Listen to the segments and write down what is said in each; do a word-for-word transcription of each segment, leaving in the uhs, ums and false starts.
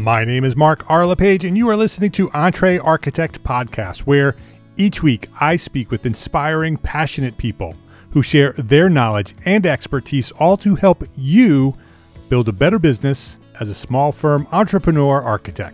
My name is Mark R. LePage, and you are listening to Entre Architect Podcast, where each week I speak with inspiring, passionate people who share their knowledge and expertise, all to help you build a better business as a small firm entrepreneur architect.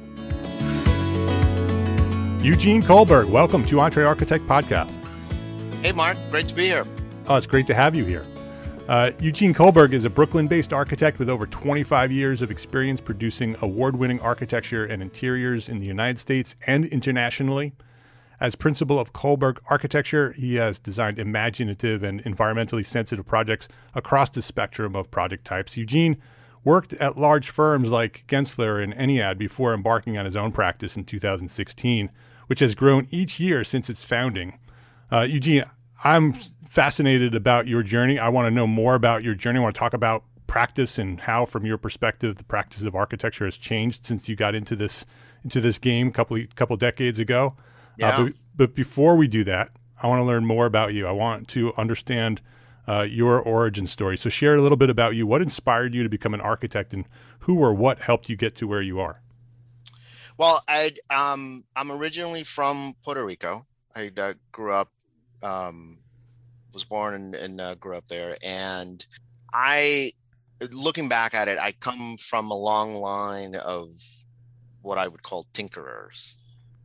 Eugene Kohlberg, welcome to Entre Architect Podcast. Hey, Mark. Great to be here. Oh, it's great to have you here. Uh, Eugene Kohlberg is a Brooklyn-based architect with over twenty-five years of experience producing award-winning architecture and interiors in the United States and internationally. As principal of Kohlberg Architecture, he has designed imaginative and environmentally sensitive projects across the spectrum of project types. Eugene worked at large firms like Gensler and Enniad before embarking on his own practice in two thousand sixteen, which has grown each year since its founding. Uh, Eugene, I'm fascinated about your journey. I want to know more about your journey. I want to talk about practice and how, from your perspective, the practice of architecture has changed since you got into this into this game a couple couple decades ago. Yeah. Uh, but, but before we do that, I want to learn more about you. I want to understand uh, your origin story. So share a little bit about you. What inspired you to become an architect, and who or what helped you get to where you are? Well, I um I'm originally from Puerto Rico. I uh, grew up. Um, was born and, and uh, grew up there. And I, looking back at it, I come from a long line of what I would call tinkerers.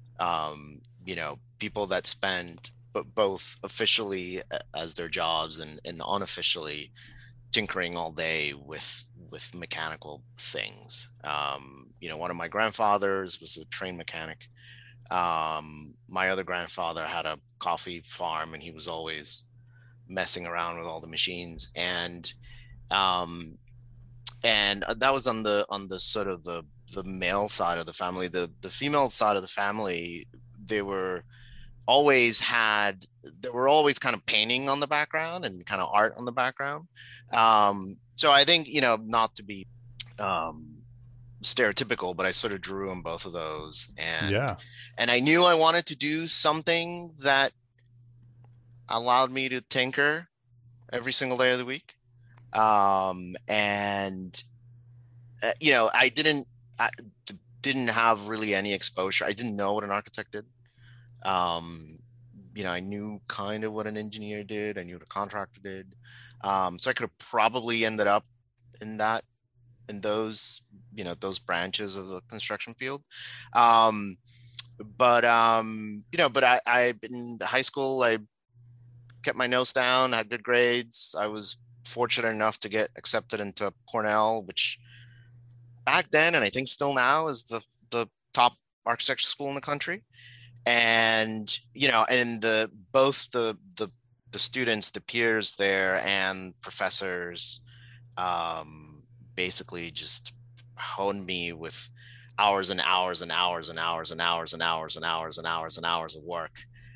Um, you know, people that spend but both officially as their jobs and, and unofficially tinkering all day with with mechanical things. Um, you know, one of my grandfathers was a train mechanic. Um, my other grandfather had a coffee farm, and he was always messing around with all the machines, and um and that was on the on the sort of the the male side of the family. The the female side of the family, they were always had they were always kind of painting on the background and kind of art on the background. Um so I think, you know, not to be um stereotypical, but I sort of drew on both of those, and Yeah. and I knew I wanted to do something that allowed me to tinker every single day of the week. Um, and, uh, you know, I didn't, I didn't have really any exposure. I didn't know what an architect did. Um, you know, I knew kind of what an engineer did. I knew what a contractor did. Um, so I could have probably ended up in that, in those, you know, those branches of the construction field. Um, but, um, you know, but I, I, in high school, I kept my nose down, had good grades. I was fortunate enough to get accepted into Cornell, which back then, and I think still now, is the the top architecture school in the country. And, you know, and the both the the the students, the peers there, and professors um, basically just honed me with hours and hours and hours and hours and hours and hours and hours and hours and hours of work.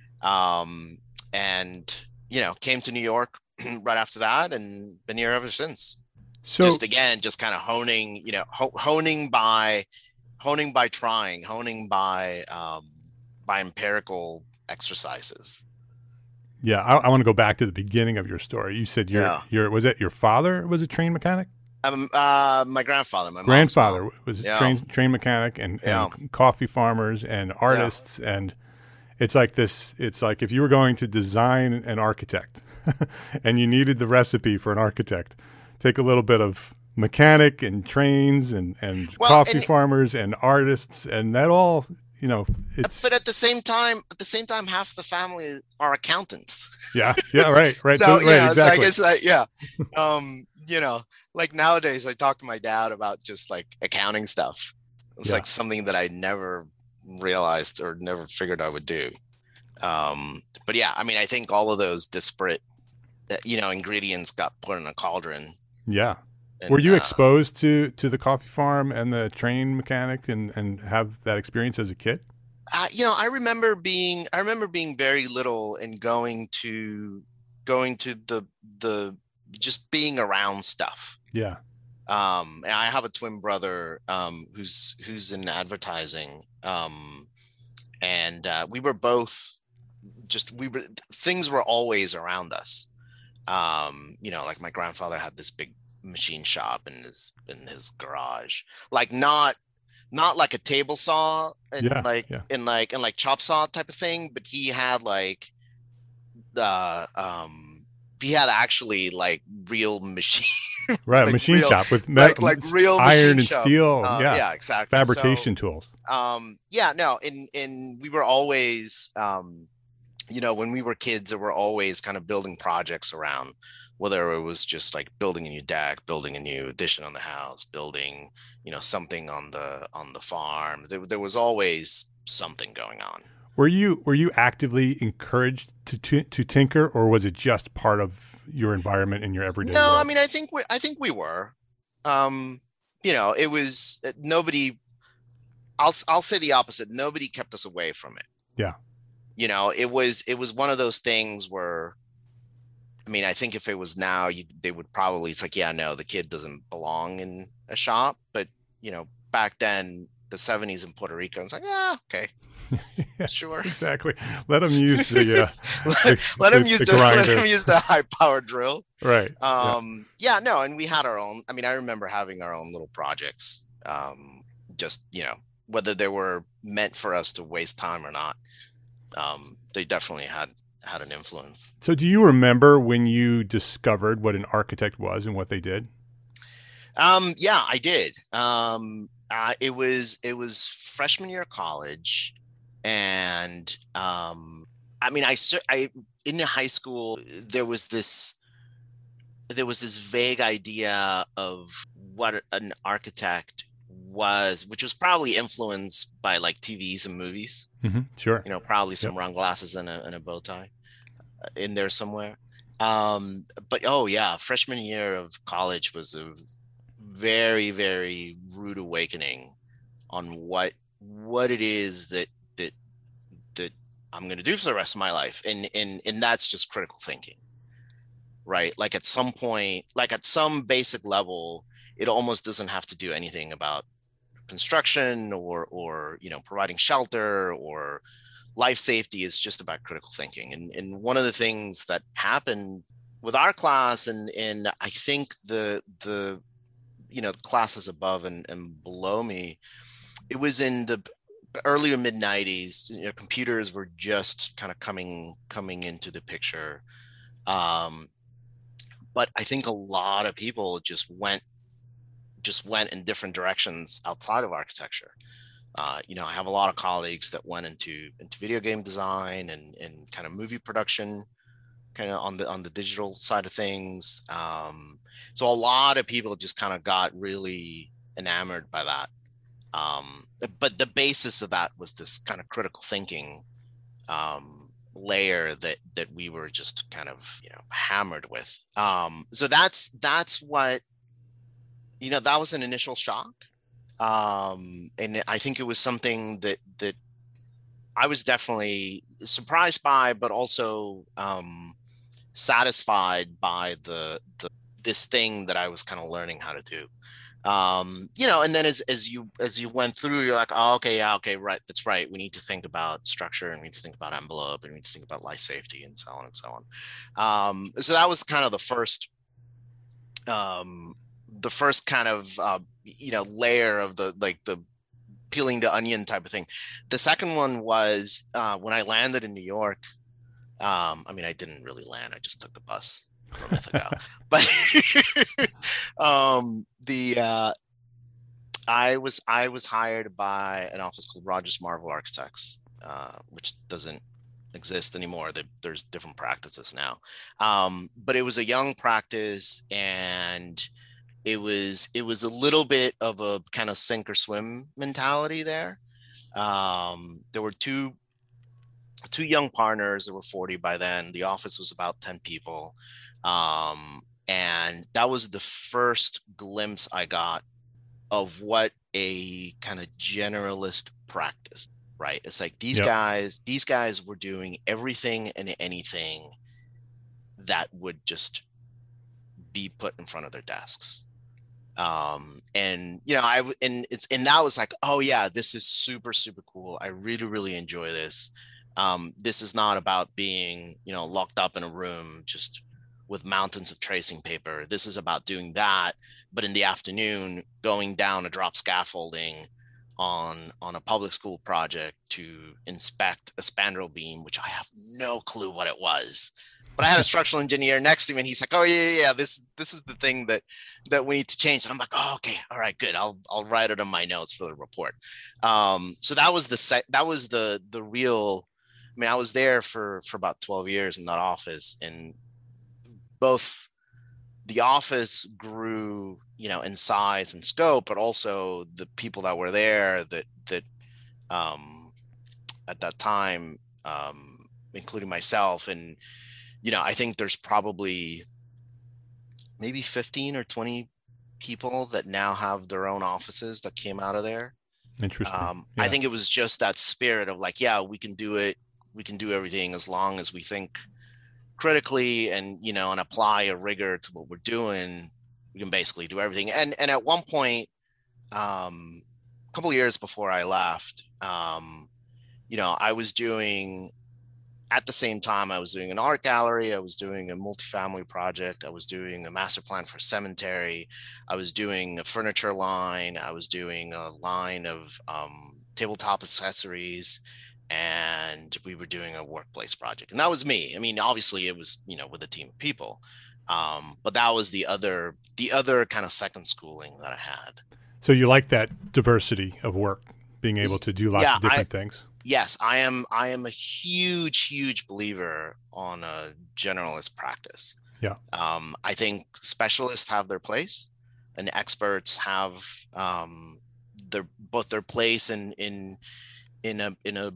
Um, and you know, came to New York right after that, and been here ever since. So just again, just kind of honing, you know, ho- honing by, honing by trying, honing by, um, by empirical exercises. Yeah, I, I want to go back to the beginning of your story. You said your Yeah. your was it your father was a train mechanic? Um, uh, my grandfather, my grandfather mom's was a yeah. train train mechanic, and, Yeah. and coffee farmers and artists, yeah. and it's like this. It's like if you were going to design an architect, and you needed the recipe for an architect, take a little bit of mechanic and trains and and well, coffee and, farmers and artists, and that all, you know, it's. But at the same time, at the same time, half the family are accountants. Yeah. Yeah. Right. Right. so, so, right, yeah. exactly. So I guess that, yeah. um, you know, like nowadays, I talk to my dad about just like accounting stuff. It's yeah. like something that I never realized or never figured I would do. Um, but yeah, I mean, I think all of those disparate, you know, ingredients got put in a cauldron. Yeah. And, were you uh, exposed to to the coffee farm and the train mechanic and and have that experience as a kid? Uh, you know, I remember being I remember being very little and going to going to the the just being around stuff. Yeah. Um, and I have a twin brother um, who's who's in advertising, um, and uh, we were both just we were things were always around us. Um, you know, like my grandfather had this big machine shop in his in his garage, like not not like a table saw and Yeah, like yeah. in like and like chop saw type of thing, but he had like the um he had actually like real machine Right, a like machine real shop with like metal, like real iron machine and shop. steel. Uh Yeah, yeah, exactly. So fabrication tools. um yeah, no, and and we were always um you know, when we were kids, there were always kind of building projects around, whether it was just like building a new deck, building a new addition on the house, building, you know, something on the on the farm. There, there was always something going on. Were you were you actively encouraged to, to to tinker, or was it just part of your environment in your everyday No, I world? mean, I think we I think we were. Um, you know, it was uh, nobody. I'll I'll say the opposite. Nobody kept us away from it. Yeah, You know, it was it was one of those things where I mean, I think if it was now, you they would probably it's like, yeah, no, the kid doesn't belong in a shop. But you know, back then, the seventies in Puerto Rico, it's like, yeah, okay, yeah, sure. exactly. Let them use the uh, let, the, let him the use the the let grinder. him use the high power drill. Right. Yeah. Um, yeah, no, and we had our own. I mean, I remember having our own little projects. Um, just you know, whether they were meant for us to waste time or not, um, they definitely had had an influence. So, do you remember when you discovered what an architect was and what they did? Um, yeah, I did. Um, uh, it was it was freshman year of college, and um, I mean, I cer- I in high school there was this there was this vague idea of what an architect was, which was probably influenced by like T Vs and movies. Hmm. Sure. You know, probably Yep. some round glasses and a and a bow tie uh, in there somewhere. Um, but oh yeah, freshman year of college was a very very rude awakening on what what it is that that that I'm going to do for the rest of my life, and and and that's just critical thinking, right? Like at some point, like at some basic level, it almost doesn't have to do anything about construction or or you know providing shelter or life safety. Is just about critical thinking. And and one of the things that happened with our class and and I think the the you know classes above and, and below me, it was in the early to mid nineties. You know, computers were just kind of coming coming into the picture. Um, but I think a lot of people just went just went in different directions outside of architecture. Uh, you know, I have a lot of colleagues that went into into video game design and and kind of movie production, kind of on the on the digital side of things. Um, so a lot of people just kind of got really enamored by that. Um, but the basis of that was this kind of critical thinking um, layer that that we were just kind of you know hammered with. Um, so that's that's what you know that was an initial shock, um, and I think it was something that that I was definitely surprised by, but also um, satisfied by the the this thing that I was kind of learning how to do. Um, you know, and then as as you as you went through, you're like, oh, okay, yeah, okay, right, that's right. We need to think about structure, and we need to think about envelope, and we need to think about life safety, and so on and so on. Um, so that was kind of the first um, the first kind of uh, you know layer of the like the peeling the onion type of thing. The second one was uh, when I landed in New York. Um, I mean, I didn't really land; I just took the bus from Ithaca. But um, the uh, I was I was hired by an office called Rogers Marvel Architects, uh, which doesn't exist anymore. There's different practices now, um, but it was a young practice, and it was it was a little bit of a kind of sink or swim mentality there. Um, there were two two young partners that were forty by then. The office was about ten people. Um, and that was the first glimpse I got of what a kind of generalist practice, right? It's like these Yep. guys, these guys were doing everything and anything that would just be put in front of their desks. Um, and you know, I and it's and that was like, oh yeah, this is super, super cool. I really, really enjoy this. Um, this is not about being, you know, locked up in a room just with mountains of tracing paper. This is about doing that, but in the afternoon, going down a drop scaffolding on on a public school project to inspect a spandrel beam, which I have no clue what it was. But I had a structural engineer next to me, and he's like, "Oh yeah, yeah, yeah. This this is the thing that that we need to change." And I'm like, "Oh, okay, all right, good. I'll I'll write it on my notes for the report." Um, so that was the sec- that was the the real. I mean, I was there for for about twelve years in that office, and both the office grew, you know, in size and scope, but also the people that were there that that um, at that time, um, including myself, and you know, I think there's probably maybe fifteen or twenty people that now have their own offices that came out of there. Interesting. Um, Yeah. I think it was just that spirit of like, yeah, we can do it. We can do everything as long as we think critically and, you know, and apply a rigor to what we're doing. We can basically do everything. And and at one point, um, a couple of years before I left, um, you know, I was doing at the same time, I was doing an art gallery. I was doing a multifamily project. I was doing a master plan for a cemetery. I was doing a furniture line. I was doing a line of um, tabletop accessories. And we were doing a workplace project. And that was me. I mean, obviously it was, you know, with a team of people. Um, but that was the other, the other kind of second schooling that I had. So you like that diversity of work, being able to do lots Yeah, of different I, things? yes, I am. I am a huge, huge believer on a generalist practice. Yeah. Um, I think specialists have their place, and experts have um, their both their place in in in a in a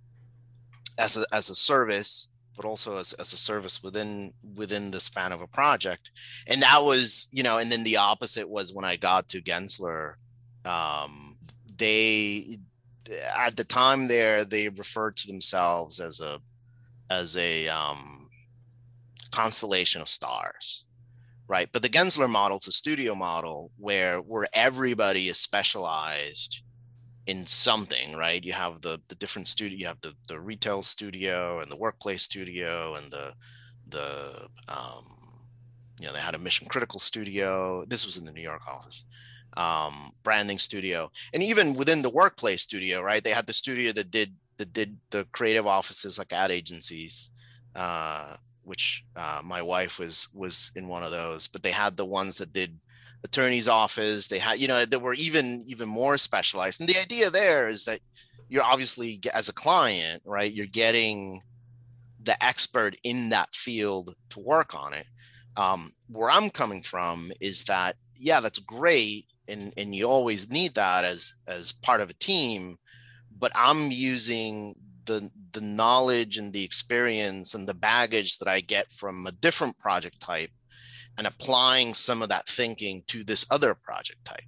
as a as a service, but also as, as a service within within the span of a project. And that was, you know, and then the opposite was when I got to Gensler. Um, they at the time there they referred to themselves as a as a um, constellation of stars, right? But the Gensler model is a studio model where where everybody is specialized in something, right? You have the the different studio, you have the the retail studio and the workplace studio and the the um, you know, they had a mission critical studio. This was in the New York office. Um, branding studio, and even within the workplace studio, right? They had the studio that did that did the creative offices like ad agencies, uh, which uh, my wife was was in one of those. But they had the ones that did attorney's office. They had, you know, that were even even more specialized. And the idea there is that you're obviously, as a client, right, you're getting the expert in that field to work on it. Um, where I'm coming from is that, yeah, that's great, and and you always need that as as part of a team, but I'm using the the knowledge and the experience and the baggage that I get from a different project type and applying some of that thinking to this other project type.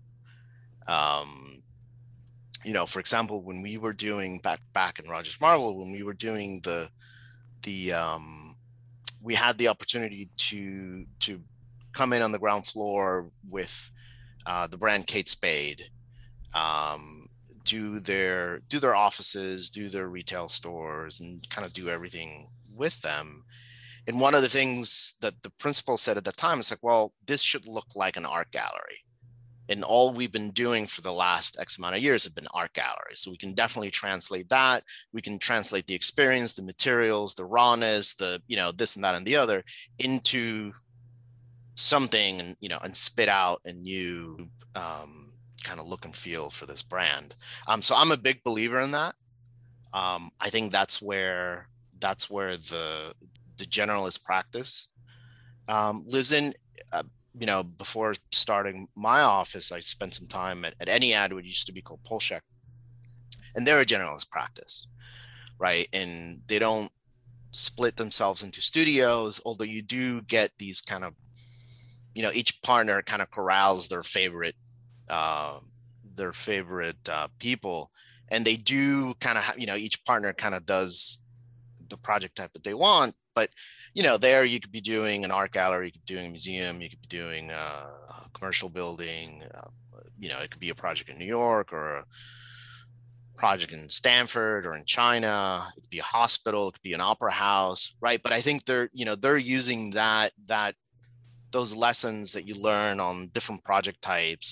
Um, you know, for example, when we were doing back back in Rogers Marble, when we were doing the the um, we had the opportunity to to come in on the ground floor with uh, the brand Kate Spade, um, do their do their offices, do their retail stores, and kind of do everything with them. And one of the things that the principal said at the time is like, well, this should look like an art gallery. And all we've been doing for the last X amount of years have been art galleries. So we can definitely translate that. We can translate the experience, the materials, the rawness, the, you know, this and that and the other into something, and, you know, and spit out a new um, kind of look and feel for this brand. Um, so I'm a big believer in that. Um, I think that's where, that's where the, the generalist practice um, lives in. Uh, you know, before starting my office, I spent some time at, at Ennead, which used to be called Polshek, and they're a generalist practice, right? And they don't split themselves into studios, although you do get these kind of, you know, each partner kind of corrals their favorite, uh, their favorite uh, people, and they do kind of, you know, each partner kind of does the project type that they want. But, you know, there you could be doing an art gallery, you could be doing a museum, you could be doing a commercial building, uh, you know, it could be a project in New York or a project in Stanford or in China. It could be a hospital, it could be an opera house, right? But I think they're, you know, they're using that, that, those lessons that you learn on different project types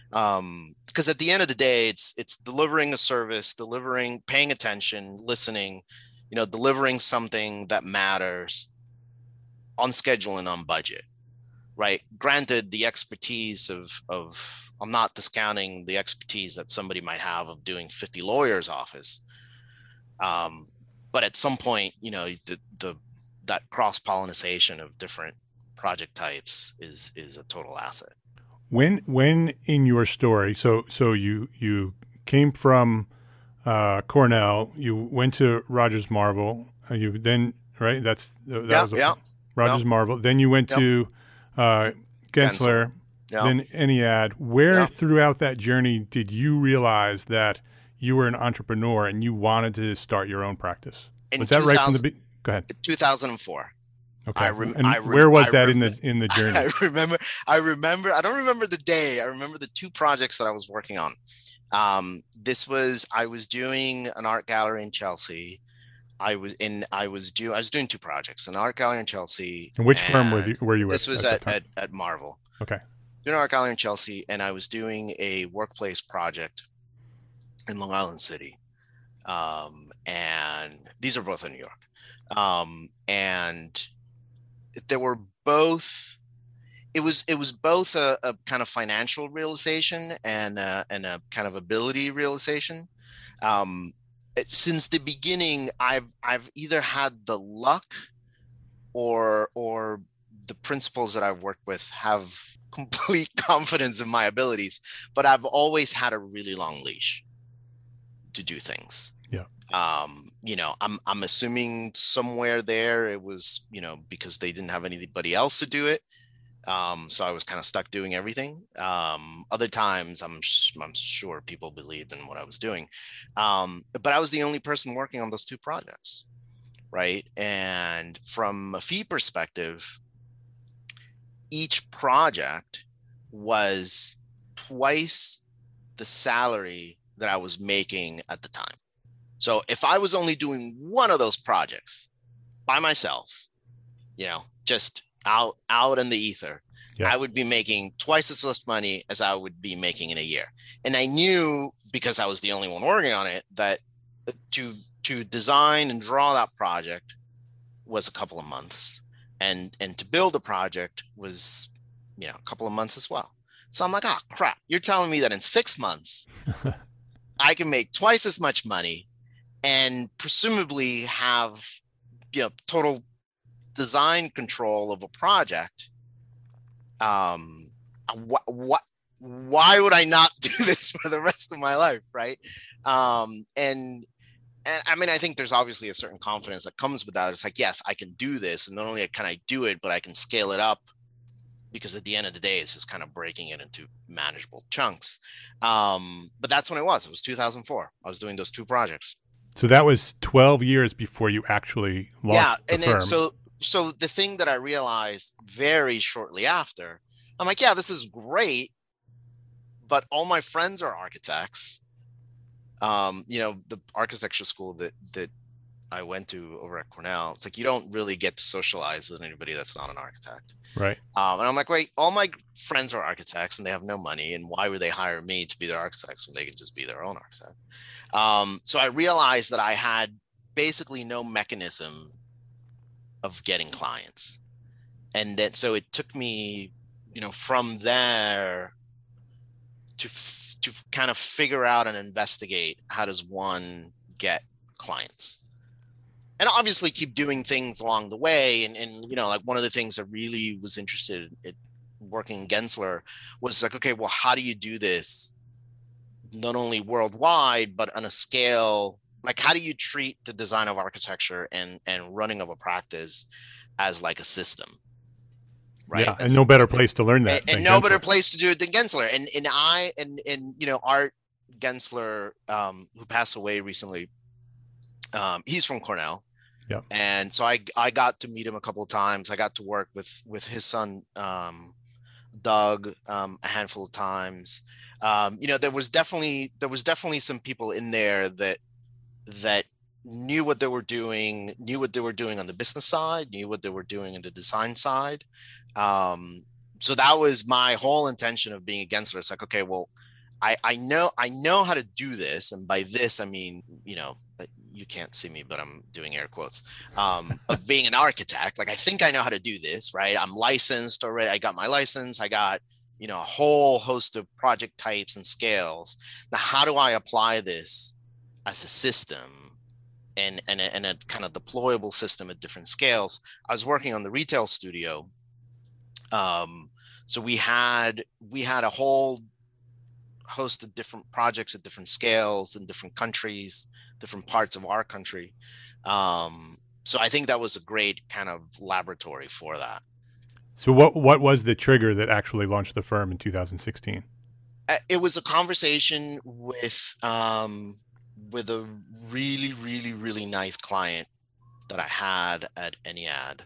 Um, because at the end of the day, it's it's delivering a service, delivering, paying attention, listening, you know, delivering something that matters on schedule and on budget, right? Granted, the expertise of of I'm not discounting the expertise that somebody might have of doing fifty lawyers' office. Um, but at some point, you know, the the that cross pollination of different project types is is a total asset. When when in your story, so so you you came from uh, Cornell, you went to Rogers Marvel, uh, you then right that's that Yeah, was a, yeah, Rogers yeah, Marvel. Then you went yeah. to uh, Gensler. Gensler, Yeah, then Ennead. Where yeah. throughout that journey did you realize that you were an entrepreneur and you wanted to start your own practice? In Was that right from the two thousand, beginning? Go ahead. two thousand four. I Okay. rem And I rem where was I that rem in the in the journey? I remember I remember I don't remember the day. I remember the two projects that I was working on. Um, this was I was doing an art gallery in Chelsea. I was in I was do I was doing two projects, an art gallery in Chelsea, And which firm were and you, were you this with was at the at time? at, at Marvel. Okay. Doing an art gallery in Chelsea, and I was doing a workplace project in Long Island City. Um, and these are both in New York. Um, and there were both it was it was both a, a kind of financial realization and a, and a kind of ability realization. Um, it- since the beginning, I've I've either had the luck or or the principals that I've worked with have complete confidence in my abilities, but I've always had a really long leash to do things. Yeah. Um, you know, I'm I'm assuming somewhere there it was, you know, because they didn't have anybody else to do it. Um, so I was kind of stuck doing everything. Um, other times I'm I'm sure people believed in what I was doing. Um, but I was the only person working on those two projects, right? And from a fee perspective, each project was twice the salary that I was making at the time. So if I was only doing one of those projects by myself, you know, just out out in the ether, Yeah. I would be making twice as much money as I would be making in a year. And I knew, because I was the only one working on it, that to to design and draw that project was a couple of months, and and to build a project was, you know, a couple of months as well. So I'm like, oh crap, you're telling me that in six months I can make twice as much money and presumably have, you know, total design control of a project. Um, what, what, why would I not do this for the rest of my life, right? Um, and, and I mean, I think there's obviously a certain confidence that comes with that. It's like, yes, I can do this, and not only can I do it, but I can scale it up, because at the end of the day, it's just kind of breaking it into manageable chunks. Um, but that's when it was. It was two thousand four. I was doing those two projects. So that was twelve years before you actually launched Yeah, the and firm. then so so the thing that I realized very shortly after, I'm like, yeah, this is great, but all my friends are architects. Um, you know, the architecture school that that I went to over at Cornell, it's like you don't really get to socialize with anybody that's not an architect. Right. Um, and I'm like, wait, all my friends are architects and they have no money, and why would they hire me to be their architects when they could just be their own architect? Um, so I realized that I had basically no mechanism of getting clients. And then, so it took me, you know, from there to, f- to kind of figure out and investigate, how does one get clients? And obviously keep doing things along the way. And, and, you know, like one of the things that really was interested in working in Gensler was like, okay, well, how do you do this not only worldwide, but on a scale? Like, how do you treat the design of architecture and, and running of a practice as like a system? Right. Yeah, As, and no better place to learn that. and, and no Gensler. Better place to do it than Gensler. And, and I, and, and, you know, Art Gensler, um, who passed away recently, um, he's from Cornell. Yeah. And so I I got to meet him a couple of times. I got to work with with his son, um, Doug, um, a handful of times. Um, you know, there was definitely there was definitely some people in there that that knew what they were doing, knew what they were doing on the business side, knew what they were doing on the design side. Um, so that was my whole intention of being a Gensler. It's like, okay, well, I, I know I know how to do this, and by this I mean, you know, you can't see me, but I'm doing air quotes, um, of being an architect. Like, I think I know how to do this, right? I'm licensed already. I got my license. I got, you know, a whole host of project types and scales. Now, how do I apply this as a system and, and, a, and a kind of deployable system at different scales? I was working on the retail studio. Um, so we had, we had a whole host of different projects at different scales in different countries, different parts of our country. Um, so I think that was a great kind of laboratory for that. So what what was the trigger that actually launched the firm in two thousand sixteen? It was a conversation with um, with a really, really, really nice client that I had at Ennead.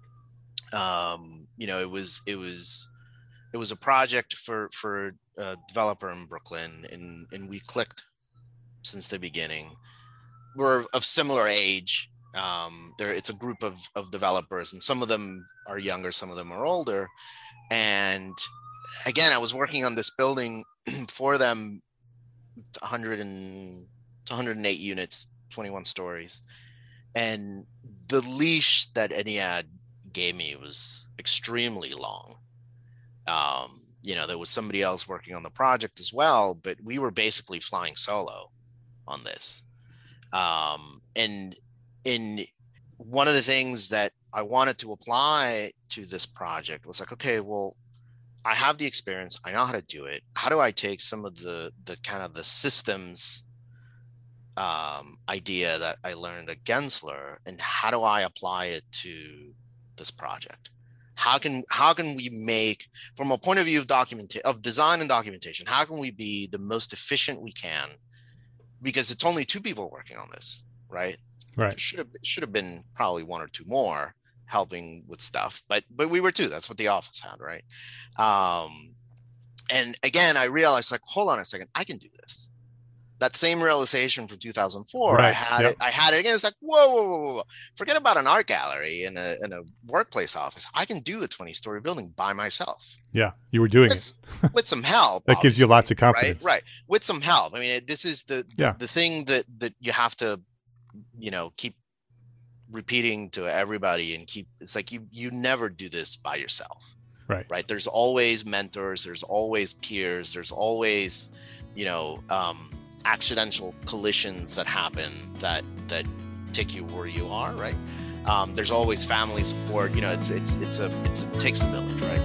Um, you know, it was it was it was a project for for a developer in Brooklyn, and and we clicked since the beginning. We're of similar age. Um, there, it's a group of of developers, and some of them are younger, some of them are older. And again, I was working on this building for them, one hundred and one hundred eight units, twenty-one stories, and the leash that Ennead gave me was extremely long. Um, you know, there was somebody else working on the project as well, but we were basically flying solo on this. Um, and in one of the things that I wanted to apply to this project was like, okay, well, I have the experience, I know how to do it. How do I take some of the the kind of the systems um, idea that I learned at Gensler, and how do I apply it to this project? How can how can we make, from a point of view of document of design and documentation, how can we be the most efficient we can? Because it's only two people working on this, right? Right. It should have should have been probably one or two more helping with stuff, but but we were two. That's what the office had, right? Um, and again, I realized, like, hold on a second, I can do this. That same realization from two thousand four, right. I had yep. it. I had it again. It's like, whoa, whoa, whoa, whoa! Forget about an art gallery in a in a workplace office. I can do a twenty-story building by myself. Yeah, you were doing with, it with some help. That gives you lots of confidence, right? Right, with some help. I mean, this is the the, yeah. the thing that that you have to, you know, keep repeating to everybody, and keep. It's like you you never do this by yourself. Right. Right. There's always mentors. There's always peers. There's always, you know. Um, accidental collisions that happen that that take you where you are, right? Um, there's always family support. You know, it's it's it's a it's a, it takes a village, right?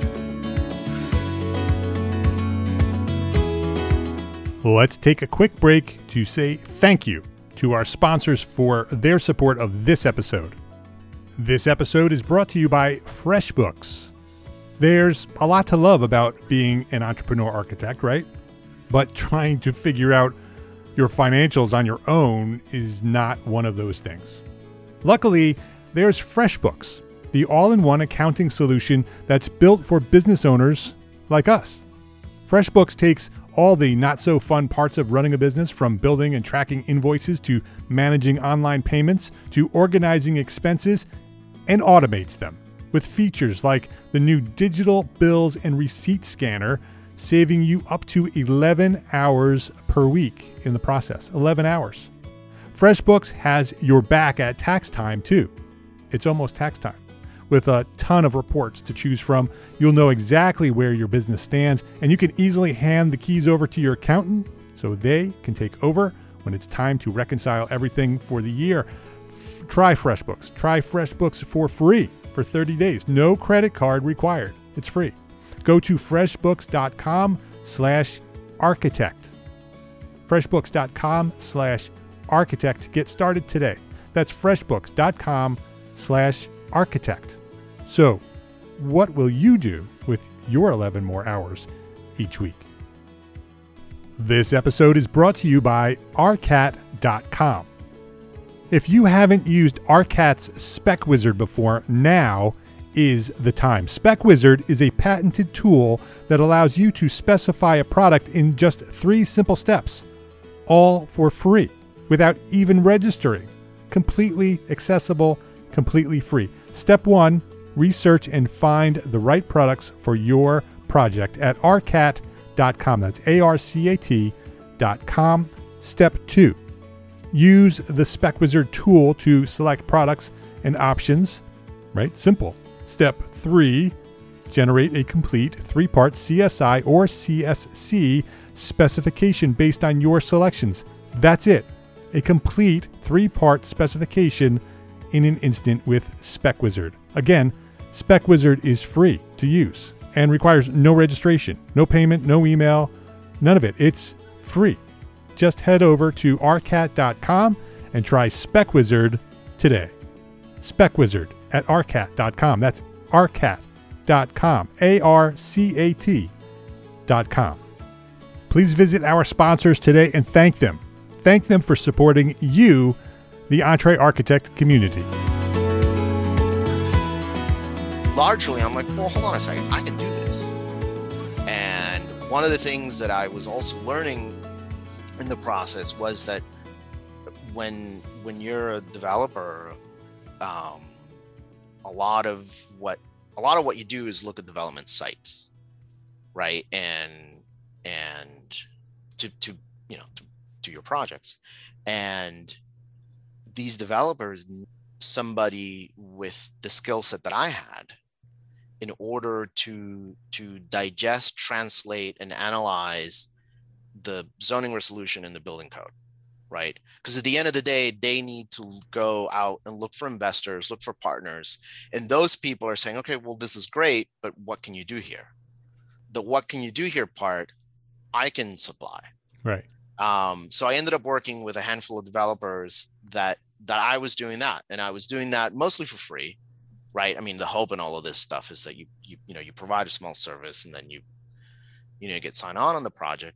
Let's take a quick break to say thank you to our sponsors for their support of this episode. This episode is brought to you by FreshBooks. There's a lot to love about being an entrepreneur architect, right? But trying to figure out your financials on your own is not one of those things. Luckily, there's FreshBooks, the all-in-one accounting solution that's built for business owners like us. FreshBooks takes all the not-so-fun parts of running a business, from building and tracking invoices to managing online payments to organizing expenses, and automates them with features like the new digital bills and receipt scanner, saving you up to eleven hours per week in the process. eleven hours. FreshBooks has your back at tax time too. It's almost tax time. With a ton of reports to choose from, you'll know exactly where your business stands, and you can easily hand the keys over to your accountant so they can take over when it's time to reconcile everything for the year. F- try FreshBooks. Try FreshBooks for free for thirty days. No credit card required. It's free. Go to freshbooks.com slash architect. Freshbooks.com slash architect to get started today. That's freshbooks.com slash architect. So, what will you do with your eleven more hours each week? This episode is brought to you by arcat dot com. If you haven't used Arcat's SpecWizard before, now is the time. SpecWizard is a patented tool that allows you to specify a product in just three simple steps, all for free, without even registering. Completely accessible, completely free. Step one, research and find the right products for your project at arcat dot com. That's A R C A T dot com. Step two, use the SpecWizard tool to select products and options, right? Simple. Step three, generate a complete three-part C S I or C S C specification based on your selections. That's it. A complete three-part specification in an instant with SpecWizard. Again, SpecWizard is free to use and requires no registration, no payment, no email, none of it. It's free. Just head over to R C A T dot com and try SpecWizard today. SpecWizard at R C A T dot com. That's R C A T dot com. A R C A T dot com. Please visit our sponsors today and thank them. Thank them for supporting you, the EntreArchitect community. Largely, I'm like, well, hold on a second, I can do this. And one of the things that I was also learning in the process was that when when you're a developer, um, a lot of what a lot of what you do is look at development sites, right? And and to to you know to do your projects, and these developers, somebody with the skill set that I had, in order to to digest, translate, and analyze the zoning resolution in the building code, right? Because at the end of the day, they need to go out and look for investors, look for partners, and those people are saying, okay, well, this is great, but what can you do here? The what can you do here part, I can supply. Right. Um, so I ended up working with a handful of developers that that I was doing that, and I was doing that mostly for free, right? I mean, the hope in all of this stuff is that you you you know you provide a small service, and then you you know get signed on on the project,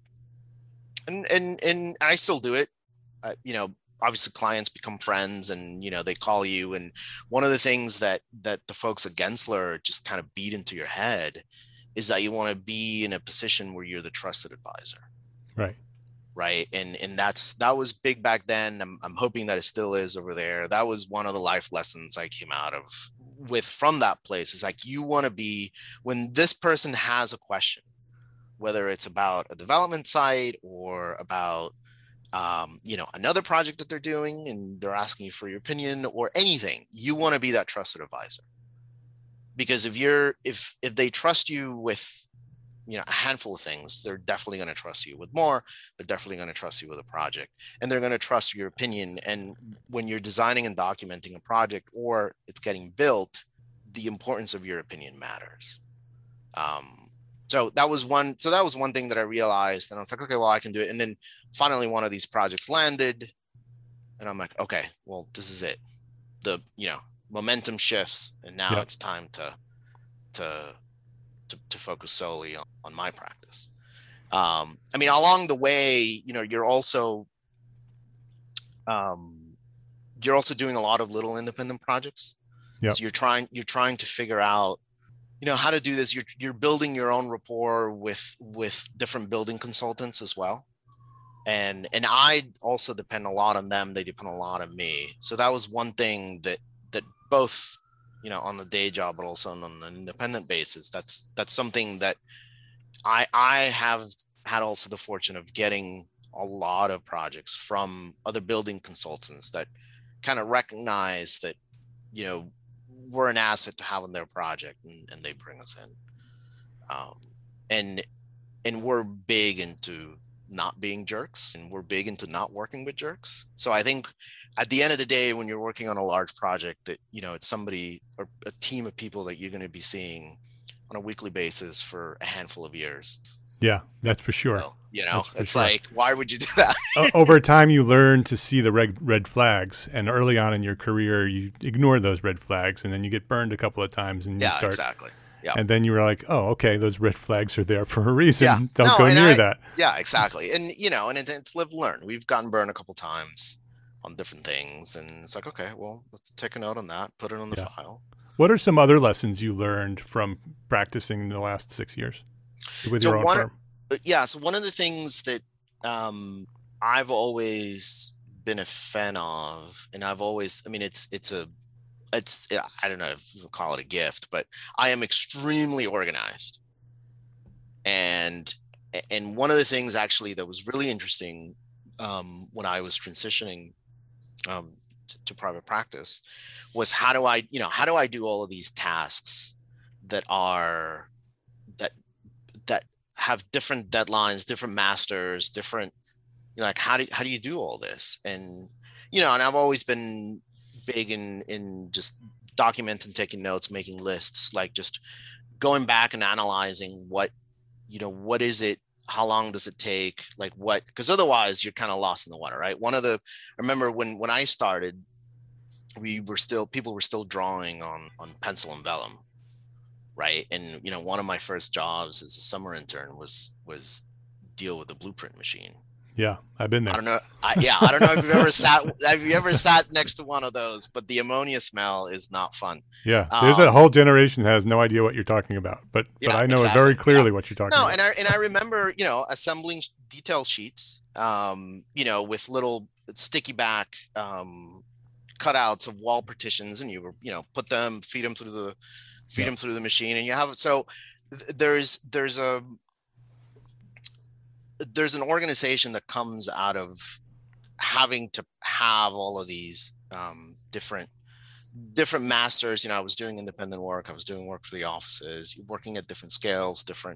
and and and I still do it. Uh, you know, obviously clients become friends, and you know they call you, and one of the things that that the folks at Gensler just kind of beat into your head is that you want to be in a position where you're the trusted advisor, right? Right. And and that's that was big back then. I'm, I'm hoping that it still is over there. That was one of the life lessons I came out of with from that place. Is like, you want to be, when this person has a question, whether it's about a development site or about um, you know, another project that they're doing and they're asking you for your opinion or anything, you want to be that trusted advisor. Because if you're if if they trust you with you know, a handful of things, they're definitely going to trust you with more. They're definitely going to trust you with a project, and they're going to trust your opinion. And when you're designing and documenting a project or it's getting built, the importance of your opinion matters. Um, so that was one, so that was one thing that I realized, and I was like, okay, well, I can do it. And then finally one of these projects landed, and I'm like, okay, well, this is it. The, you know, momentum shifts, and now yep. it's time to, to, To, to focus solely on, on my practice. Um, I mean, along the way, you know, you're also um, you're also doing a lot of little independent projects. Yep. So you're trying you're trying to figure out, you know, how to do this. You're you're building your own rapport with with different building consultants as well, and and I also depend a lot on them. They depend a lot on me. So that was one thing that that both, you know, on the day job, but also on an independent basis. That's that's something that I I have had also the fortune of getting a lot of projects from other building consultants that kind of recognize that, you know, we're an asset to have in their project, and, and they bring us in. Um, and and we're big into not being jerks, and we're big into not working with jerks. So I think at the end of the day, when you're working on a large project, that, you know, it's somebody or a team of people that you're going to be seeing on a weekly basis for a handful of years. Yeah, that's for sure. So, you know, it's sure. like, why would you do that? Over time, you learn to see the red, red flags, and early on in your career, you ignore those red flags, and then you get burned a couple of times, and you yeah, start. Exactly. Yeah. And then you were like, oh, okay, those red flags are there for a reason. Yeah. Don't no, go near I, that. Yeah, exactly. And, you know, and it, it's live, learn. We've gotten burned a couple times on different things. And it's like, okay, well, let's take a note on that, put it on the yeah. file. What are some other lessons you learned from practicing in the last six years with so your own one, firm? Yeah. So one of the things that um, I've always been a fan of, and I've always, I mean, it's, it's a, it's, I don't know if you call it a gift, but I am extremely organized. And and one of the things actually that was really interesting um, when I was transitioning um, to, to private practice was how do I, you know, how do I do all of these tasks that are that that have different deadlines, different masters, different, you know, like how do how do you do all this? And you know, and I've always been big in in just documenting, taking notes, making lists, like just going back and analyzing what, you know, what is it, how long does it take, like what, because otherwise you're kind of lost in the water, right? One of the, I remember when when I started, we were still, people were still drawing on on pencil and vellum, right? And you know, one of my first jobs as a summer intern was was deal with the blueprint machine. Yeah, I've been there. I don't know. I, yeah, I don't know if you've ever sat. Have you ever sat next to one of those? But the ammonia smell is not fun. Yeah, there's um, a whole generation that has no idea what you're talking about, but yeah, but I know exactly. very clearly yeah. what you're talking no, about. No, and I and I remember, you know, assembling detail sheets, um, you know, with little sticky back um, cutouts of wall partitions, and you were, you know, put them, feed them through the, feed yeah. them through the machine, and you have so th- there's there's a there's an organization that comes out of having to have all of these um, different different masters. You know, I was doing independent work. I was doing work for the offices, working at different scales, different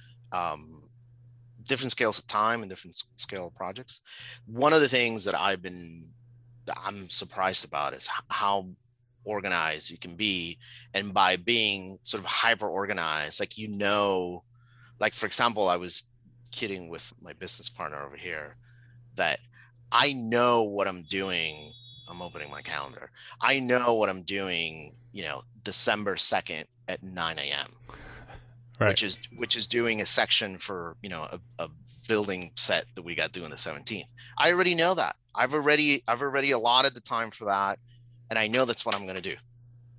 um, different scales of time and different scale of projects. One of the things that I've been, I'm surprised about is how organized you can be. And by being sort of hyper organized, like, you know, like, for example, I was kidding with my business partner over here that I know what I'm doing. I'm opening my calendar. I know what I'm doing, you know, December second at nine a.m. Right. Which is which is doing a section for, you know, a, a building set that we got due on the seventeenth. I already know that. I've already I've already allotted the time for that, and I know that's what I'm going to do.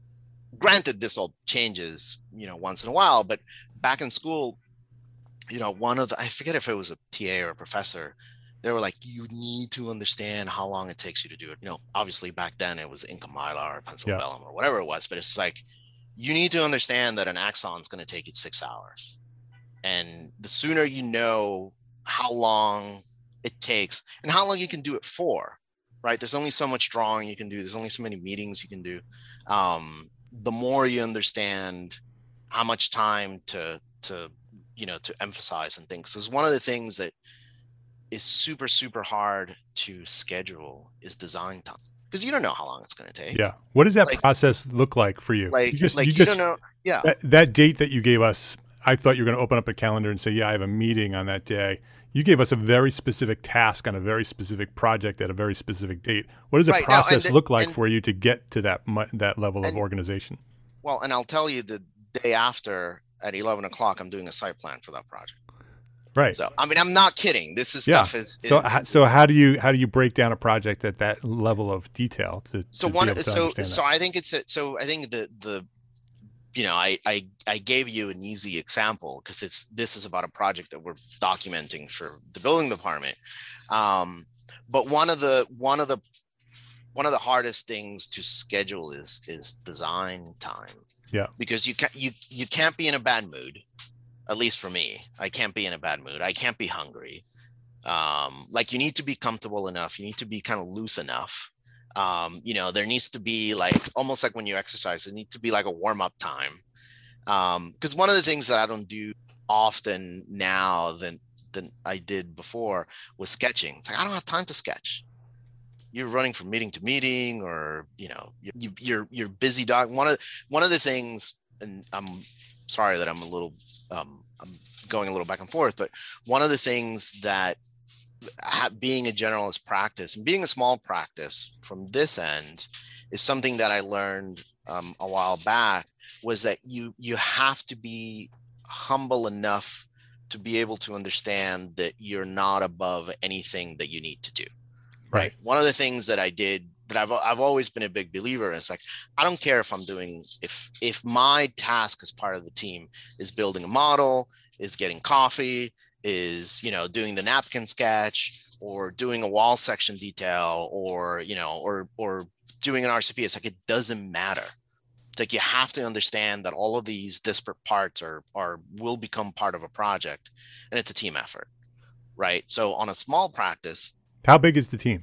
Granted, this all changes, you know, once in a while, but back in school, you know, one of the, I forget if it was a T A or a professor, they were like, you need to understand how long it takes you to do it. You know, obviously back then it was Inca Mylar or pencil yeah. vellum or whatever it was, but it's like, you need to understand that an axon is going to take you six hours. And the sooner you know how long it takes and how long you can do it for, right? There's only so much drawing you can do. There's only so many meetings you can do. Um, the more you understand how much time to, to, you know, to emphasize and things. Because one of the things that is super, super hard to schedule is design time. Because you don't know how long it's going to take. Yeah. What does that like, process look like for you? Like, you just, like you, you just, don't know. Yeah. That, that date that you gave us, I thought you were going to open up a calendar and say, yeah, I have a meeting on that day. You gave us a very specific task on a very specific project at a very specific date. What does the right, process now, the, look like and, for you to get to that that level and, of organization? Well, and I'll tell you, the day after at eleven o'clock, I'm doing a site plan for that project. Right. So, I mean, I'm not kidding. This is yeah. stuff is, is so. So how do you how do you break down a project at that level of detail? To, so to one. Be able to so understand so that? I think it's a, so I think the the you know I I I gave you an easy example because it's this is about a project that we're documenting for the building department. Um, but one of the one of the one of the hardest things to schedule is is design time. Yeah. Because you can't you you can't be in a bad mood. At least for me, I can't be in a bad mood. I can't be hungry. Um, like you need to be comfortable enough. You need to be kind of loose enough. Um, you know, there needs to be like, almost like when you exercise, there needs to be like a warm up time. Um, because one of the things that I don't do often now than, than I did before was sketching. It's like, I don't have time to sketch. You're running from meeting to meeting, or, you know, you, you're, you're busy dog. One of, one of the things, and I'm sorry that I'm a little, um, I'm going a little back and forth, but one of the things that ha- being a generalist practice and being a small practice from this end is something that I learned um, a while back, was that you, you have to be humble enough to be able to understand that you're not above anything that you need to do. Right. right. One of the things that I did that I've I've always been a big believer in, it's like, I don't care if I'm doing, if if my task as part of the team is building a model, is getting coffee, is, you know, doing the napkin sketch, or doing a wall section detail, or, you know, or or doing an R C P. It's like, it doesn't matter. Like you have to understand that all of these disparate parts are are will become part of a project, and it's a team effort, right? So on a small practice, How big is the team?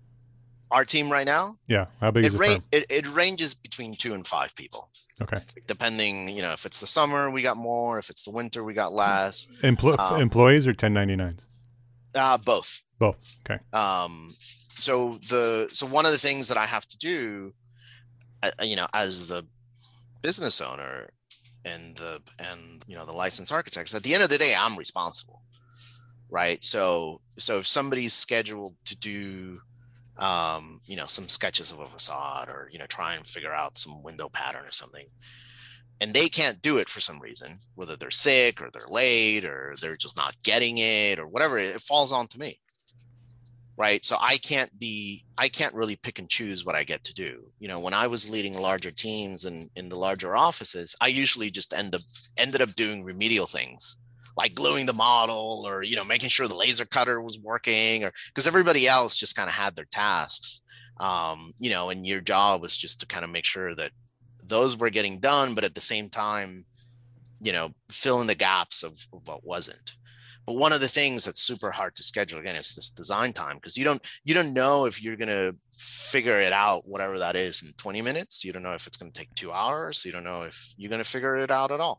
our team right now, Yeah. How big it is the ra- firm? it, it ranges between two and five people. Okay. Depending, you know, if it's the summer, we got more. If it's the winter, we got less. Empl- Um, employees or ten ninety-nines? uh, both. Both. Okay. Um, so the so one of the things that I have to do, uh, you know, as the business owner and the and you know the licensed architects, at the end of the day, I'm responsible, right? So so if somebody's scheduled to do um, you know, some sketches of a facade or, you know, try and figure out some window pattern or something, and they can't do it for some reason, whether they're sick or they're late or they're just not getting it or whatever, it falls on to me. Right. So I can't be, I can't really pick and choose what I get to do. You know, when I was leading larger teams and in the larger offices, I usually just end up ended up doing remedial things like gluing the model or, you know, making sure the laser cutter was working, or because everybody else just kind of had their tasks. Um, you know, and your job was just to kind of make sure that those were getting done, but at the same time, you know, fill in the gaps of, of what wasn't. But one of the things that's super hard to schedule, again, is this design time, because you don't you don't know if you're going to figure it out, whatever that is, in twenty minutes. You don't know if it's going to take two hours. You don't know if you're going to figure it out at all.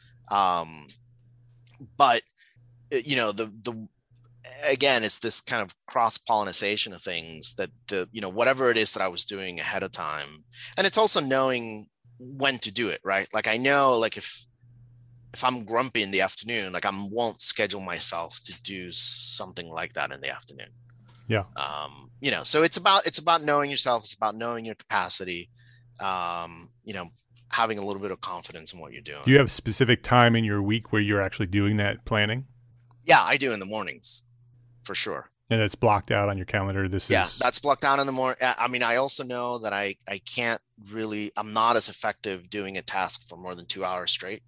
Um, but you know, the the again, it's this kind of cross pollination of things that the you know whatever it is that I was doing ahead of time, and it's also knowing when to do it, right? Like I know, like if if I'm grumpy in the afternoon, like I won't schedule myself to do something like that in the afternoon. Yeah. Um, you know, so it's about it's about knowing yourself. It's about knowing your capacity. Um, you know, having a little bit of confidence in what you're doing. Do you have a specific time in your week where you're actually doing that planning? Yeah, I do in the mornings, for sure. And it's blocked out on your calendar. This Yeah, is that's blocked out in the morning. I mean, I also know that I I can't really. I'm not as effective doing a task for more than two hours straight.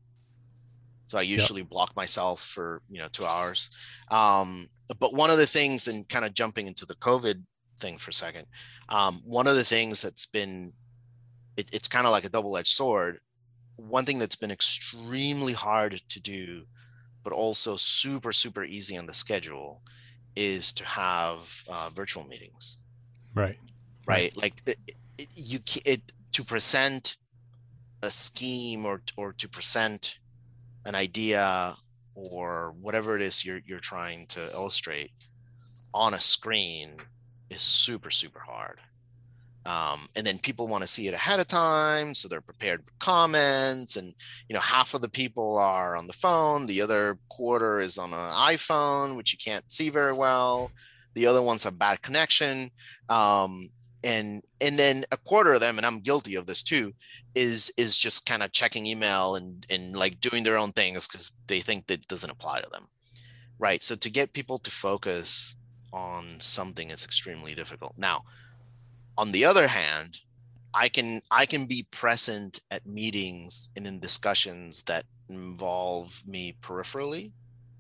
So I usually yep. block myself for, you know, two hours. Um, but one of the things, and kind of jumping into the COVID thing for a second, um, one of the things that's been, it, it's kind of like a double-edged sword. One thing that's been extremely hard to do, but also super, super easy on the schedule, is to have uh, virtual meetings. Right. Right. right. Like it, it, you it to present a scheme or or to present an idea or whatever it is you're you're trying to illustrate on a screen is super, super hard. Um, and then people want to see it ahead of time, so they're prepared with comments. And you know, half of the people are on the phone, the other quarter is on an iPhone, which you can't see very well. The other ones have bad connection. Um, and and then a quarter of them, and I'm guilty of this too, is is just kind of checking email and and like doing their own things because they think that doesn't apply to them, right? So to get people to focus on something is extremely difficult. Now, on the other hand, I can I can be present at meetings and in discussions that involve me peripherally,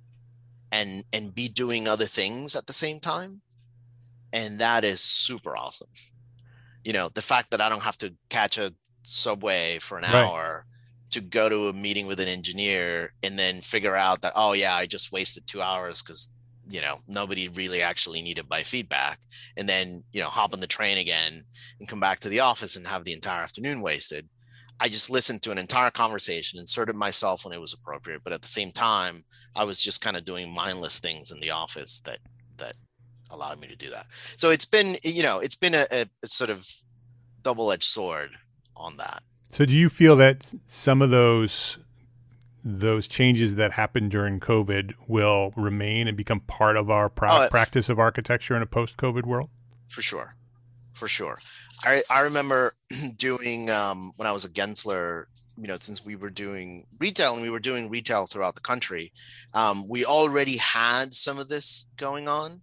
and and be doing other things at the same time. And that is super awesome. You know, the fact that I don't have to catch a subway for an right. hour to go to a meeting with an engineer and then figure out that, oh yeah, I just wasted two hours because, you know, nobody really actually needed my feedback. And then, you know, hop on the train again and come back to the office and have the entire afternoon wasted. I just listened to an entire conversation, inserted myself when it was appropriate. But at the same time, I was just kind of doing mindless things in the office that, that, allowed me to do that. So it's been, you know, it's been a, a, a sort of double-edged sword on that. So do you feel that some of those those changes that happened during COVID will remain and become part of our pra- oh, practice of architecture in a post-COVID world? For sure, for sure. I I remember doing um, when I was a Gensler. You know, since we were doing retail and we were doing retail throughout the country, um, we already had some of this going on.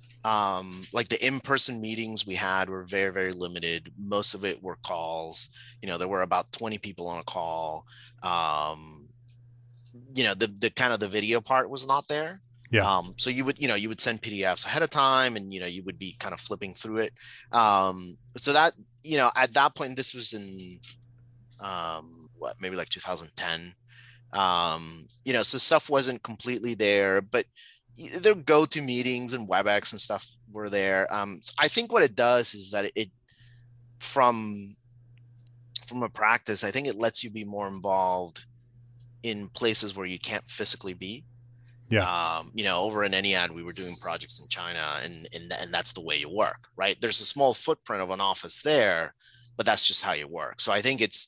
Um, like the in-person meetings we had were very, very limited. Most of it were calls. You know, there were about twenty people on a call. Um, you know, the the kind of the video part was not there. Yeah. Um, so you would, you know, you would send P D Fs ahead of time, and you know, you would be kind of flipping through it. Um, so that, you know, at that point, this was in um, what, maybe like two thousand ten. Um, you know, so stuff wasn't completely there, but their go-to meetings and WebEx and stuff were there. Um, so I think what it does is that it, from from a practice, I think it lets you be more involved in places where you can't physically be. Yeah. Um, you know, over in Ennead, we were doing projects in China, and, and and that's the way you work, right? There's a small footprint of an office there, but that's just how you work. So I think it's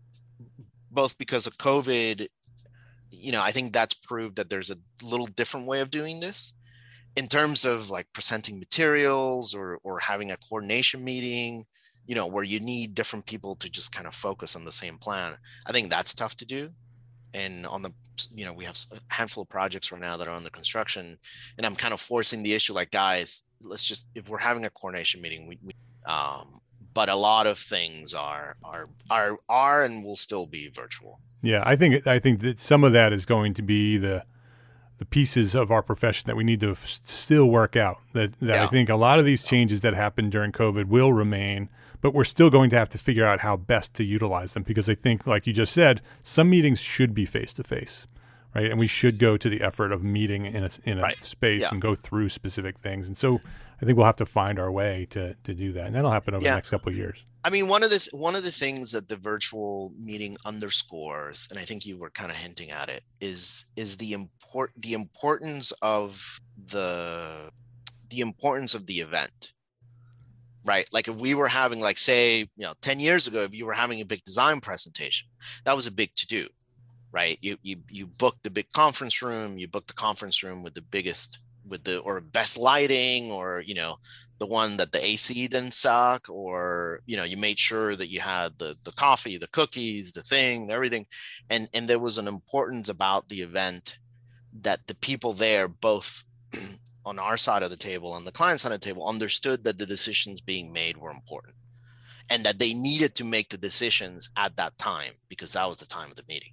both because of COVID, you know, I think that's proved that there's a little different way of doing this in terms of like presenting materials or or having a coordination meeting, you know, where you need different people to just kind of focus on the same plan. I think that's tough to do. And on the, you know, we have a handful of projects right now that are under construction, and I'm kind of forcing the issue, like, guys, let's just, if we're having a coordination meeting, we, we um, but a lot of things are, are, are, are, and will still be virtual. Yeah. I think, I think that some of that is going to be the, the pieces of our profession that we need to f- still work out. That, that yeah. I think a lot of these changes that happened during COVID will remain, but we're still going to have to figure out how best to utilize them, because I think, like you just said, some meetings should be face-to-face, right? And we should go to the effort of meeting in a, in a right. space yeah. and go through specific things. And so I think we'll have to find our way to to do that. And that'll happen over yeah. the next couple of years. I mean, one of the one of the things that the virtual meeting underscores, and I think you were kind of hinting at it, is is the import the importance of the the importance of the event. Right. Like if we were having, like, say, you know, ten years ago, if you were having a big design presentation, that was a big to do, right? You, you, you booked the big conference room, you booked the conference room with the biggest, with the, or best lighting, or, you know, the one that the A C didn't suck, or, you know, you made sure that you had the, the coffee, the cookies, the thing, everything. And, and there was an importance about the event that the people there, both on our side of the table and the client side of the table, understood that the decisions being made were important, and that they needed to make the decisions at that time because that was the time of the meeting.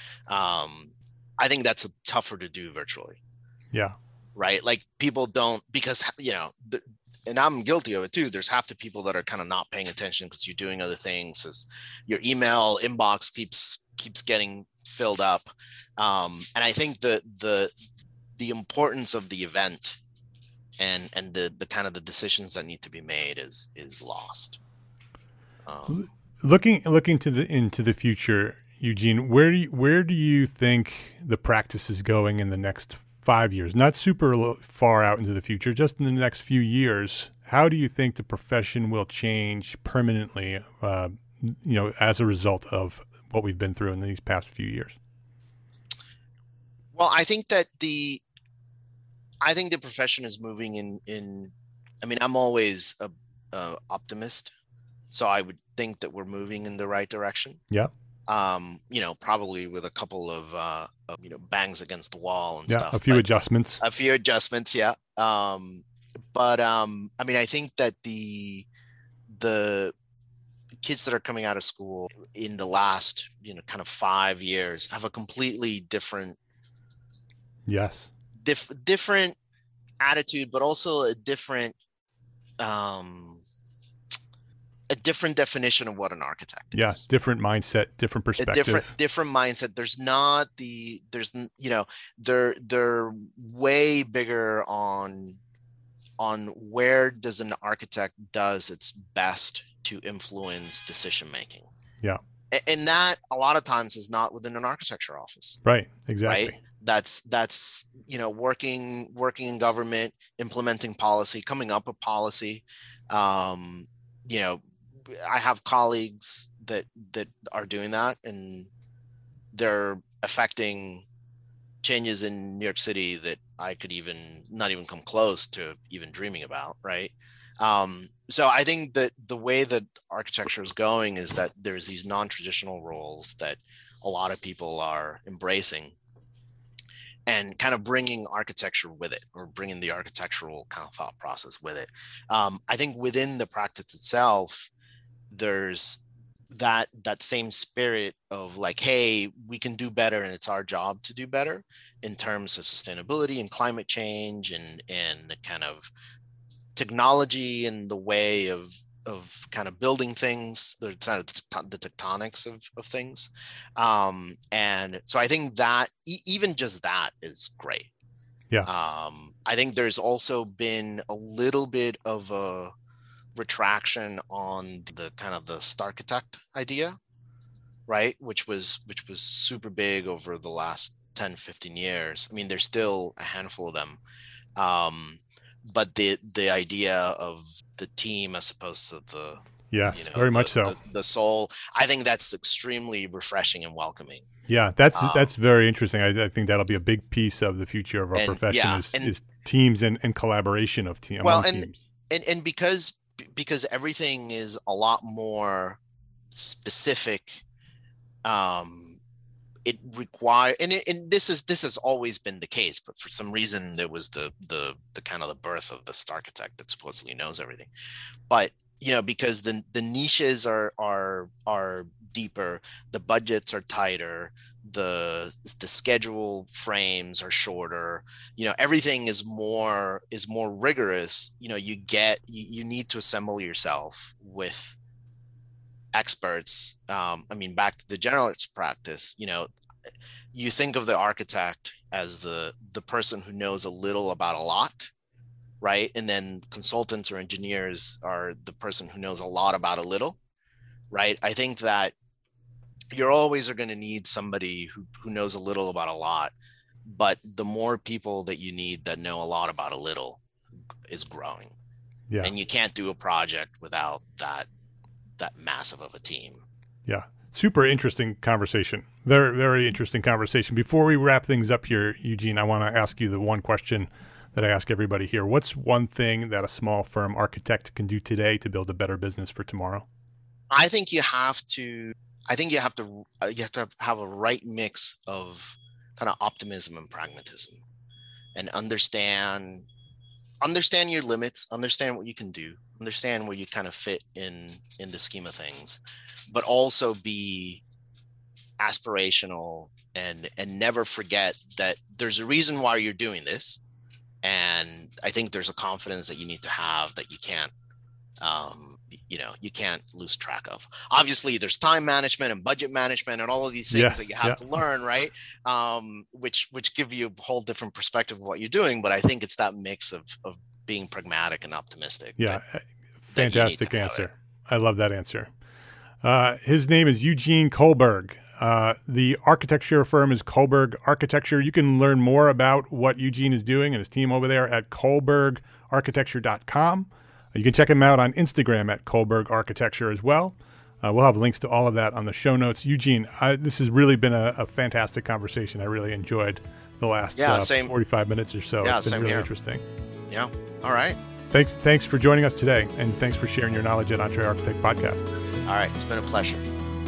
Um, I think that's tougher to do virtually. Yeah. Right. Like people don't, because, you know, the, and I'm guilty of it too. There's half the people that are kind of not paying attention because you're doing other things. As your email inbox keeps, keeps getting filled up. Um, and I think the, the, the importance of the event and and the the kind of the decisions that need to be made is is lost. Um, looking looking to the into the future, Eugene, where do you, where do you think the practice is going in the next five years? Not super far out into the future, just in the next few years. How do you think the profession will change permanently? Uh, you know, as a result of what we've been through in these past few years. Well, I think that the I think the profession is moving in, in, I mean, I'm always a, a optimist. So I would think that we're moving in the right direction. Yeah. Um, you know, probably with a couple of, uh, of, you know, bangs against the wall and yeah, stuff. A few adjustments. A few adjustments. Yeah. Um, but, um, I mean, I think that the, the kids that are coming out of school in the last, you know, kind of five years have a completely different. Yes. Dif- different attitude, but also a different, um, a different definition of what an architect is. Yeah, different mindset, different perspective. A different, different mindset. There's not the, there's, you know, they're they're way bigger on, on where does an architect does its best to influence decision making. Yeah, and that a lot of times is not within an architecture office. Right. Exactly. Right? That's that's you know working working in government, implementing policy, coming up with policy. Um, you know, I have colleagues that that are doing that, and they're affecting changes in New York City that I could even not even come close to even dreaming about. Right. Um, so I think that the way that architecture is going is that there's these non-traditional roles that a lot of people are embracing, and kind of bringing architecture with it, or bringing the architectural kind of thought process with it. Um, I think within the practice itself, there's that that same spirit of like, hey, we can do better, and it's our job to do better in terms of sustainability and climate change, and and kind of technology and the way of of kind of building things, the kind of the tectonics of, of things. Um, and so I think that e- even just that is great. Yeah. Um, I think there's also been a little bit of a retraction on the kind of the Starchitect idea, right? Which was, which was super big over the last ten, fifteen years. I mean, there's still a handful of them. Um, but the, the idea of the team as opposed to the, yes, you know, very the, much so. The, the soul, I think that's extremely refreshing and welcoming. Yeah, that's um, that's very interesting. I, I think that'll be a big piece of the future of our and, profession yeah, is, and, is teams and, and collaboration of team, well, among and, teams. And, and because because everything is a lot more specific, um, it require and, it, and this is this has always been the case, but for some reason there was the the the kind of the birth of the Starchitect that supposedly knows everything. But you know, because the the niches are are are deeper, the budgets are tighter, the the schedule frames are shorter, you know, everything is more is more rigorous. You know, you get you, you need to assemble yourself with experts. um I mean, back to the generalist practice, you know, you think of the architect as the the person who knows a little about a lot, right? And then consultants or engineers are the person who knows a lot about a little, right? I think that you're always are going to need somebody who, who knows a little about a lot, but the more people that you need that know a lot about a little is growing. Yeah. And you can't do a project without that that massive of a team. Yeah. Super interesting conversation. Very, very interesting conversation. Before we wrap things up here, Eugene, I want to ask you the one question that I ask everybody here. What's one thing that a small firm architect can do today to build a better business for tomorrow? I think you have to, I think you have to, uh, you have to have a right mix of kind of optimism and pragmatism, and understand, understand your limits, understand what you can do, understand where you kind of fit in, in the scheme of things, but also be aspirational and, and never forget that there's a reason why you're doing this. And I think there's a confidence that you need to have that you can't, um, you know, you can't lose track of. Obviously, there's time management and budget management and all of these things yes, that you have yeah. to learn, right? Um, which which give you a whole different perspective of what you're doing. But I think it's that mix of of being pragmatic and optimistic. Yeah, that, fantastic that answer. I love that answer. Uh, his name is Eugene Kohlberg. Uh, the architecture firm is Kohlberg Architecture. You can learn more about what Eugene is doing and his team over there at kohlberg architecture dot com. You can check him out on Instagram at Kohlberg Architecture as well. Uh, we'll have links to all of that on the show notes. Eugene, I, this has really been a, a fantastic conversation. I really enjoyed the last yeah, uh, same. forty-five minutes or so. Yeah, it's been same really here. interesting. Yeah. All right. Thanks, thanks for joining us today, and thanks for sharing your knowledge at Entre Architect Podcast. All right. It's been a pleasure.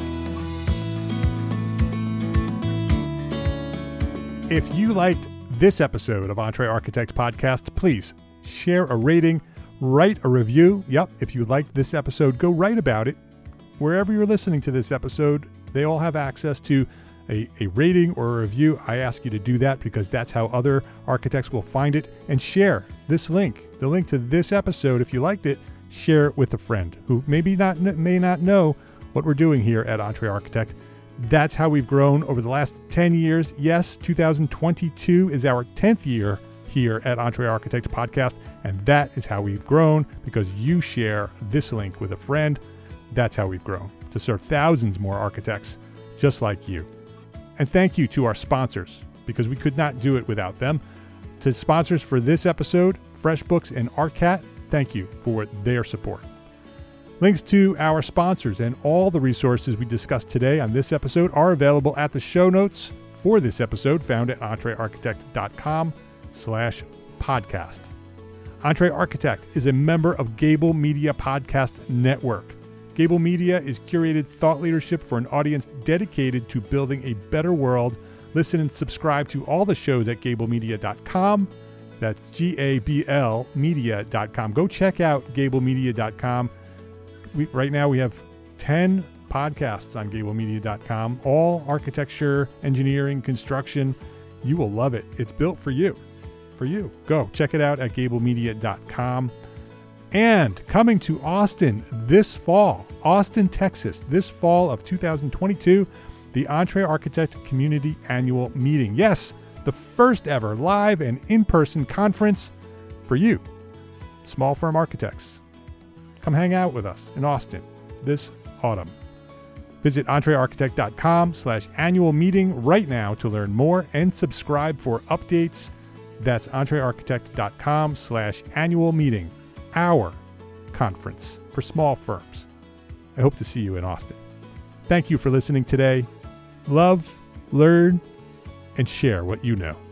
If you liked this episode of Entre Architect Podcast, please share a rating, write a review. Yep, if you liked this episode, go write about it. Wherever you're listening to this episode, they all have access to a, a rating or a review. I ask you to do that because that's how other architects will find it. And share this link, the link to this episode. If you liked it, share it with a friend who maybe not may not know what we're doing here at Entre Architect. That's how we've grown over the last ten years. Yes, two thousand twenty-two is our tenth year here at Entre Architect Podcast, and that is how we've grown because you share this link with a friend. That's how we've grown to serve thousands more architects just like you. And thank you to our sponsors because we could not do it without them. To sponsors for this episode, FreshBooks and ArtCat, thank you for their support. Links to our sponsors and all the resources we discussed today on this episode are available at the show notes for this episode found at entrearchitect.com slash podcast. Entre Architect is a member of Gable Media Podcast Network. Gable Media is curated thought leadership for an audience dedicated to building a better world. Listen and subscribe to all the shows at gable media dot com. That's G A B L media dot com. Go check out gable media dot com. We, right now we have ten podcasts on gable media dot com, all architecture, engineering, construction. You will love it. It's built for you, for you. Go check it out at gable media dot com. And coming to Austin this fall, Austin, Texas, this fall of two thousand twenty-two, the EntreArchitect Community Annual Meeting. Yes, the first ever live and in-person conference for you, small firm architects. Come hang out with us in Austin this autumn. Visit entrearchitect.com slash annual meeting right now to learn more and subscribe for updates. That's entrearchitect.com slash annual meeting, our conference for small firms. I hope to see you in Austin. Thank you for listening today. Love, learn, and share what you know.